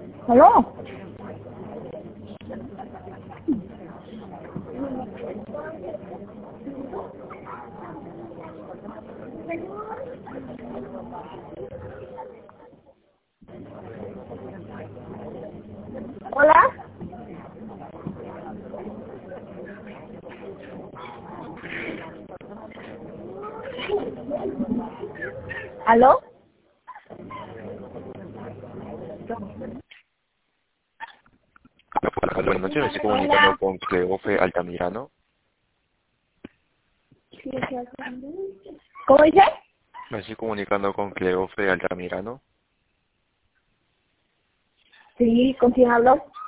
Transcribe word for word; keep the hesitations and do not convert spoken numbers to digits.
¿Aló? ¿Hola? ¿Aló? Buenas noches, me estoy comunicando con Cleofe Altamirano. ¿Cómo dice? Me estoy comunicando con Cleofe Altamirano. Sí, ¿con quién hablo?